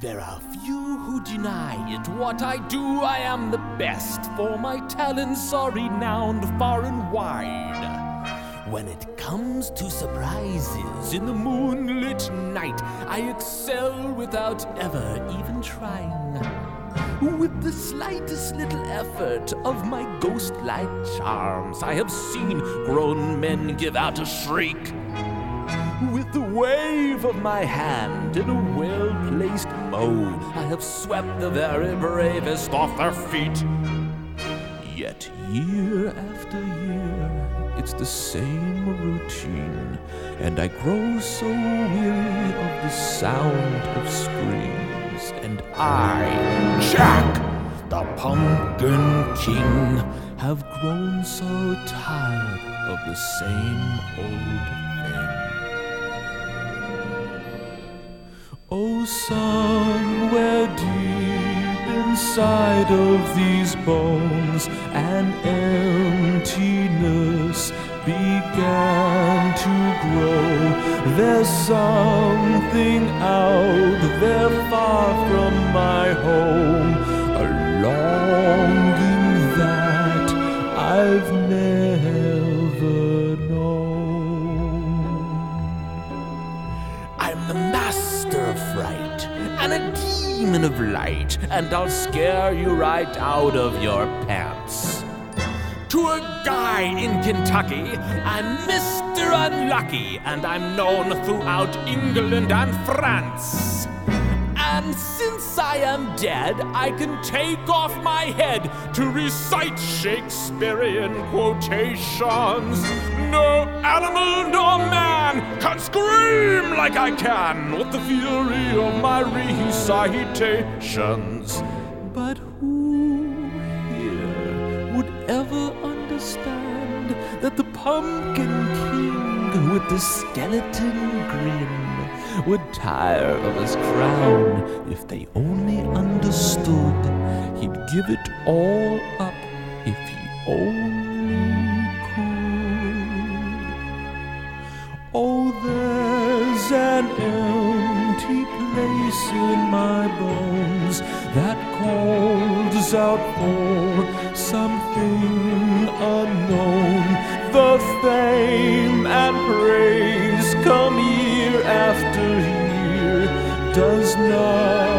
There are few who deny it. What I do, I am the best, for my talents are renowned far and wide. When it comes to surprises in the moonlit night, I excel without ever even trying. With the slightest little effort of my ghost-like charms, I have seen grown men give out a shriek. With the wave of my hand in a well-placed moan, I have swept the very bravest off their feet. Yet year after year, it's the same routine, and I grow so weary of the sound of screams. And I, Jack, the Pumpkin King, have grown so tired of the same old thing. Oh, somewhere deep inside of these bones, an emptiness began to grow. There's something out there far from my home, a longing that I've never known. I'm the master of fright and a demon of light, and I'll scare you right out of your pants. To a guy in Kentucky, I'm Mr. Unlucky, and I'm known throughout England and France. And since I am dead, I can take off my head to recite Shakespearean quotations. No animal nor man can scream like I can with the fury of my recitations. But who here would ever understand that the Pumpkin King with the skeleton grin would tire of his crown if they only understood he'd give it all up if he only could? Oh, there's an empty place in my bones that calls out for something unknown. The fame and praise come year after year does not